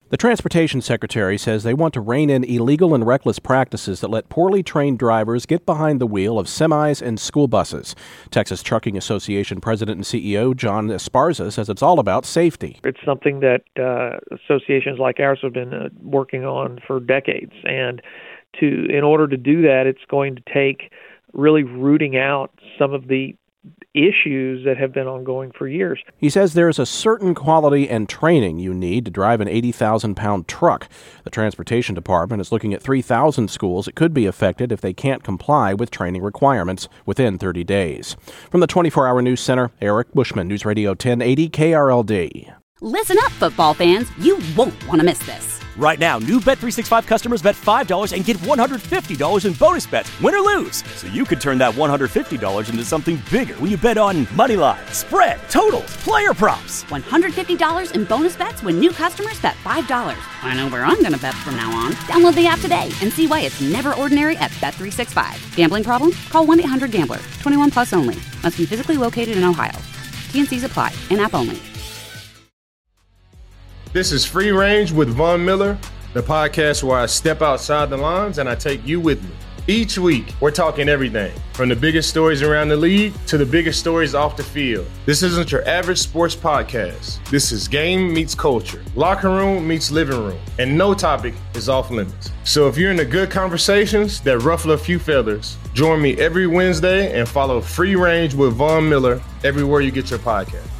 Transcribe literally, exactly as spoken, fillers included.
The Transportation Secretary says they want to rein in illegal and reckless practices that let poorly trained drivers get behind the wheel of semis and school buses. Texas Trucking Association President and C E O John Esparza says it's all about safety. It's something that uh, associations like ours have been uh, working on for decades, and to in order to do that, it's going to take really rooting out some of the issues that have been ongoing for years. He says there is a certain quality and training you need to drive an eighty thousand pound truck. The Transportation Department is looking at three thousand schools that could be affected if they can't comply with training requirements within thirty days. From the twenty-four hour News Center, Eric Bushman, News Radio ten eighty K R L D. Listen up, football fans. You won't want to miss this. Right now, new Bet three sixty-five customers bet five dollars and get one hundred fifty dollars in bonus bets, win or lose. So you could turn that one hundred fifty dollars into something bigger when you bet on money line, spread, totals, player props. one hundred fifty dollars in bonus bets when new customers bet five dollars. I know where I'm going to bet from now on. Download the app today and see why it's never ordinary at Bet three sixty-five. Gambling problem? Call one eight hundred gambler. twenty-one plus only. Must be physically located in Ohio. T and C's apply. In-app only. This is Free Range with Von Miller, the podcast where I step outside the lines and I take you with me. Each week, we're talking everything from the biggest stories around the league to the biggest stories off the field. This isn't your average sports podcast. This is game meets culture, locker room meets living room, and no topic is off limits. So if you're into good conversations that ruffle a few feathers, join me every Wednesday and follow Free Range with Von Miller everywhere you get your podcast.